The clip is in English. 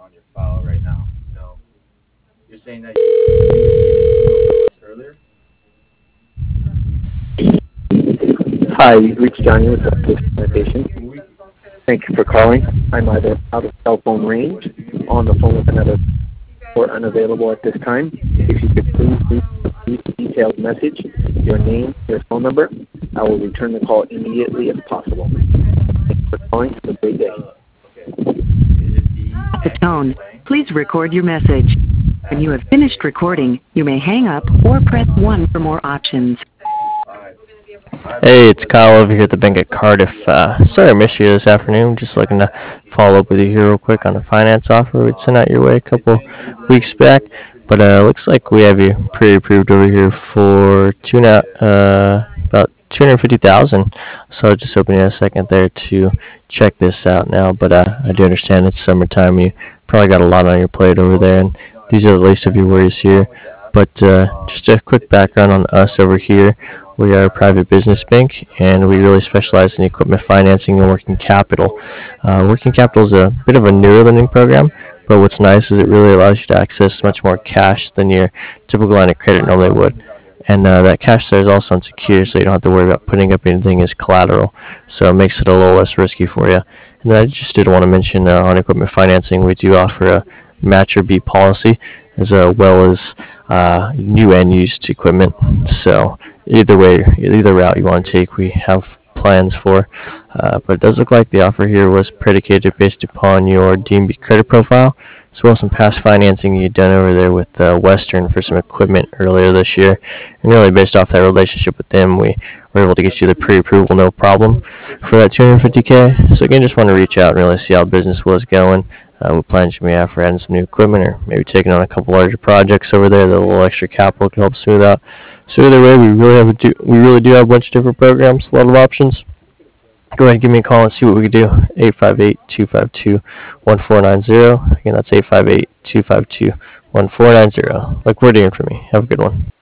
on your file right now. No. You're saying that you earlier? Hi, you've reached Johnny with the Sanitation. Thank you for calling. I'm either out of cell phone range, on the phone with another, or unavailable at this time. If you could please leave a detailed message, your name, your phone number, I will return the call immediately if possible. Thank you for calling. Have a great day. At the tone, please record your message. When you have finished recording, you may hang up or press 1 for more options. Hey, it's Kyle over here at the bank at Cardiff. Sorry I missed you this afternoon. Just looking to follow up with you here real quick on a finance offer we'd sent out your way a couple weeks back. But looks like we have you pre-approved over here for about 250,000. So I was just hoping you had a second there to check this out now. But I do understand it's summertime. You probably got a lot on your plate over there, and these are the least of your worries here. But just a quick background on us over here. We are a private business bank, and we really specialize in equipment financing and working capital. Working capital is a bit of a newer lending program, but what's nice is it really allows you to access much more cash than your typical line of credit normally would. And that cash there is also unsecured, so you don't have to worry about putting up anything as collateral. So it makes it a little less risky for you. And I just did want to mention on equipment financing, we do offer a match or beat policy, as well as new and used equipment. So either way, either route you want to take, we have plans for. But it does look like the offer here was predicated based upon your DNB credit profile, as well as some past financing you'd done over there with Western for some equipment earlier this year. And really based off that relationship with them, we were able to get you the pre-approval no problem for that 250K. So again, just want to reach out and really see how business was going. What plans you may have for adding some new equipment, or maybe taking on a couple larger projects over there that a little extra capital can help smooth out. So either way, we really do have a bunch of different programs, a lot of options. Go ahead and give me a call and see what we can do. 858-252-1490. Again, that's 858-252-1490. Look forward to hearing from me. Have a good one.